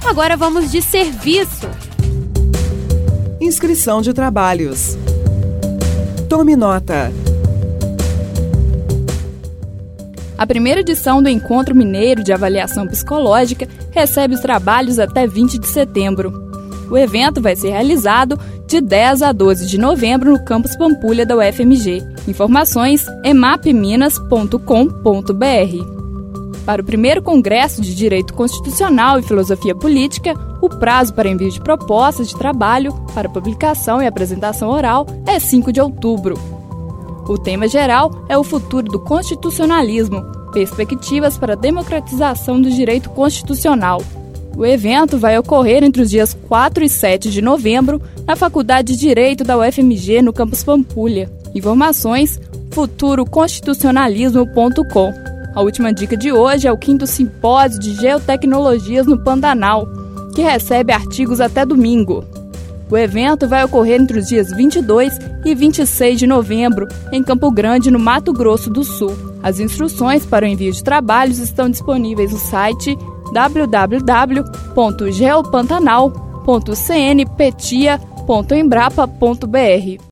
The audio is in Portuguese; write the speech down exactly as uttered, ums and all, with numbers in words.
Agora vamos de serviço. Inscrição de trabalhos. Tome nota. A primeira edição do Encontro Mineiro de Avaliação Psicológica recebe os trabalhos até vinte de setembro. O evento vai ser realizado de dez a doze de novembro no Campus Pampulha da U F M G. Informações emapminas ponto com ponto b r. Para o primeiro Congresso de Direito Constitucional e Filosofia Política, o prazo para envio de propostas de trabalho para publicação e apresentação oral é cinco de outubro. O tema geral é o futuro do constitucionalismo, perspectivas para a democratização do direito constitucional. O evento vai ocorrer entre os dias quatro e sete de novembro na Faculdade de Direito da U F M G, no Campus Pampulha. Informações futuro constitucionalismo ponto com. A última dica de hoje é o quinto Simpósio de Geotecnologias no Pantanal, que recebe artigos até domingo. O evento vai ocorrer entre os dias vinte e dois e vinte e seis de novembro, em Campo Grande, no Mato Grosso do Sul. As instruções para o envio de trabalhos estão disponíveis no site w w w ponto geopantanal ponto c n petia ponto embrapa ponto b r.